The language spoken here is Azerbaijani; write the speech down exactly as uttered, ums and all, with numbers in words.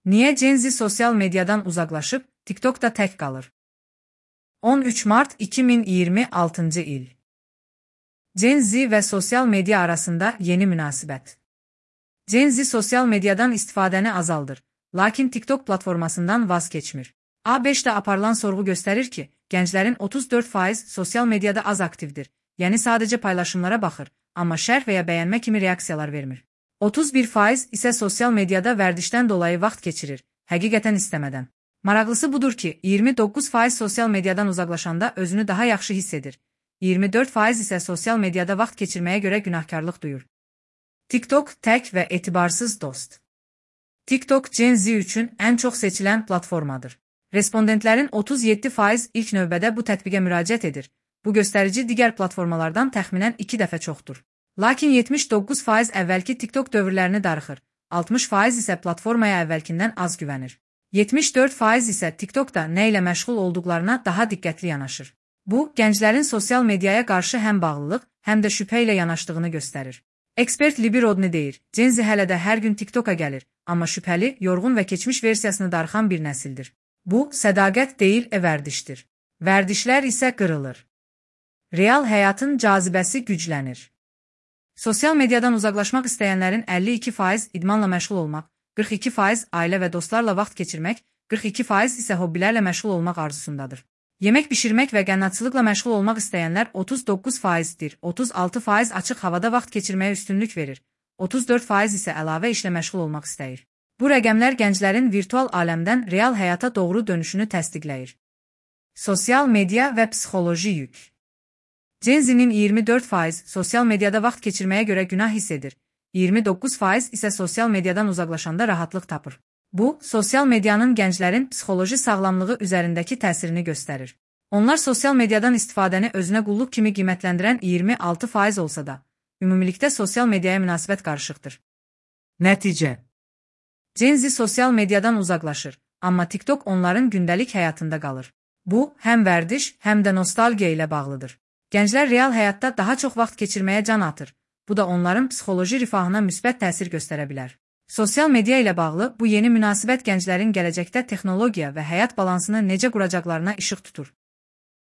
Niyə Gen Z sosial mediadan uzaqlaşıb, TikTokda tək qalır? on üç mart iki min iyirmi altıncı il. Gen Z və sosial media arasında yeni münasibət. Gen Z sosial mediadan istifadəni azaldır, lakin TikTok platformasından vaz keçmir. A beşdə aparılan sorğu göstərir ki, gənclərin otuz dörd faiz sosial mediada az aktivdir, yəni sadəcə paylaşımlara baxır, amma şərh və ya bəyənmə kimi reaksiyalar vermir. otuz bir faiz isə sosial mediada vərdişdən dolayı vaxt keçirir, həqiqətən istəmədən. Maraqlısı budur ki, iyirmi doqquz faiz sosial mediadan uzaqlaşanda özünü daha yaxşı hiss edir. iyirmi dörd faiz isə sosial mediada vaxt keçirməyə görə günahkarlıq duyur. TikTok tək və etibarsız dost. TikTok Gen Z üçün ən çox seçilən platformadır. Respondentlərin otuz yeddi faiz ilk növbədə bu tətbiqə müraciət edir. Bu göstərici digər platformalardan təxminən iki dəfə çoxdur. Lakin yetmiş doqquz faiz əvvəlki TikTok dövrlərini darıxır, altmış faiz isə platformaya əvvəlkindən az güvənir. yetmiş dörd faiz isə TikTokda nə ilə məşğul olduqlarına daha diqqətli yanaşır. Bu, gənclərin sosial mediaya qarşı həm bağlılıq, həm də şübhə ilə yanaşdığını göstərir. Ekspert Libby Rodney deyir, Gen Z hələ də hər gün TikToka gəlir, amma şübhəli, yorğun və keçmiş versiyasını darıxan bir nəsildir. Bu, sədaqət deyil, e vərdişdir. Vərdişlər isə qırılır. Real həyatın cazibəsi güclənir. Sosial mediadan uzaqlaşmaq istəyənlərin əlli iki faiz idmanla məşğul olmaq, qırx iki faiz ailə və dostlarla vaxt keçirmək, qırx iki faiz isə hobbilərlə məşğul olmaq arzusundadır. Yemək bişirmək və qənnatçılıqla məşğul olmaq istəyənlər otuz doqquz faizdir, otuz altı faiz açıq havada vaxt keçirməyə üstünlük verir, otuz dörd faiz isə əlavə işlə məşğul olmaq istəyir. Bu rəqəmlər gənclərin virtual aləmdən real həyata doğru dönüşünü təsdiqləyir. Sosial media və psixoloji yük. Gen Z-nin iyirmi dörd faiz sosial mediada vaxt keçirməyə görə günah hiss edir, iyirmi doqquz faiz isə sosial mediadan uzaqlaşanda rahatlıq tapır. Bu, sosial medianın gənclərin psixoloji sağlamlığı üzərindəki təsirini göstərir. Onlar sosial mediadan istifadəni özünə qulluq kimi qiymətləndirən iyirmi altı faiz olsa da, ümumilikdə sosial mediaya münasibət qarışıqdır. Nəticə. Gen Z sosial mediadan uzaqlaşır, amma TikTok onların gündəlik həyatında qalır. Bu, həm vərdiş, həm də nostalgiya ilə bağlıdır. Gənclər real həyatda daha çox vaxt keçirməyə can atır. Bu da onların psixoloji rifahına müsbət təsir göstərə bilər. Sosial media ilə bağlı bu yeni münasibət gənclərin gələcəkdə texnologiya və həyat balansını necə quracaqlarına işıq tutur.